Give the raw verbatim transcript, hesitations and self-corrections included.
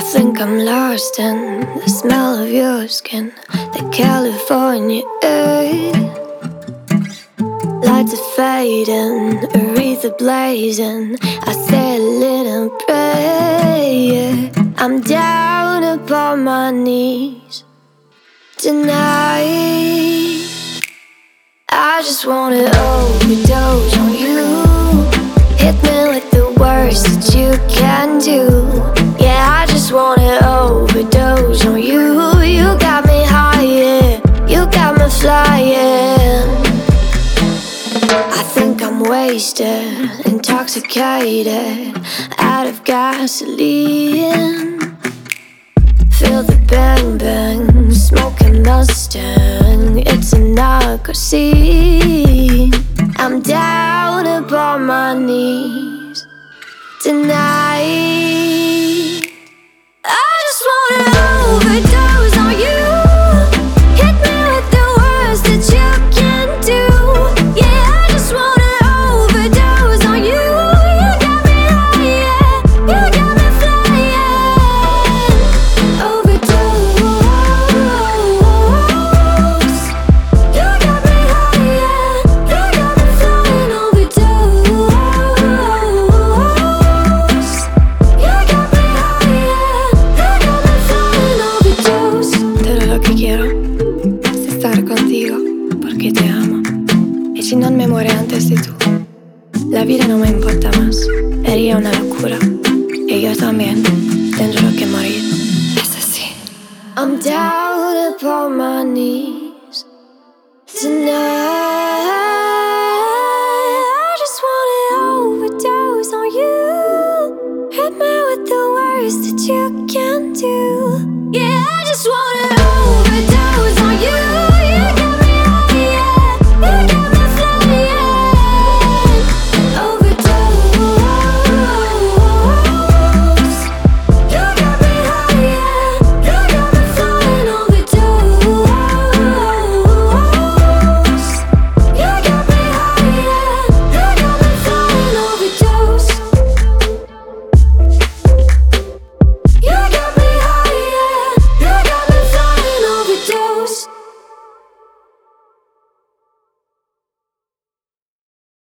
think I'm lost in the smell of your skin, the California air. Lights are fading, Aretha blazing. I say a little prayer. I'm down upon my knees tonight. I just wanna overdose on you. Hit me with the worst that you can do. Yeah, I just wanna overdose on you. You got me high, yeah. You got me flying. I think I'm wasted, intoxicated, out of gasoline. Feel the bang bang, smoking Mustang. It's a narco scene. I'm down upon my knees tonight. I just wanna overdose on you. Hit me with the words that you can do. Yeah, I just wanna overdose on you. You got me high, yeah. You got me flying. Overdose. You got me high, yeah. You got me flying. Overdose. You got me high, yeah. You got me flying. Overdose. Todo lo que quiero es estar contigo porque te amo. Y si no me muere antes de tú, la vida no me importa más. Sería una locura. Y yo también tendré que morir. Es así. I'm down upon my knees tonight.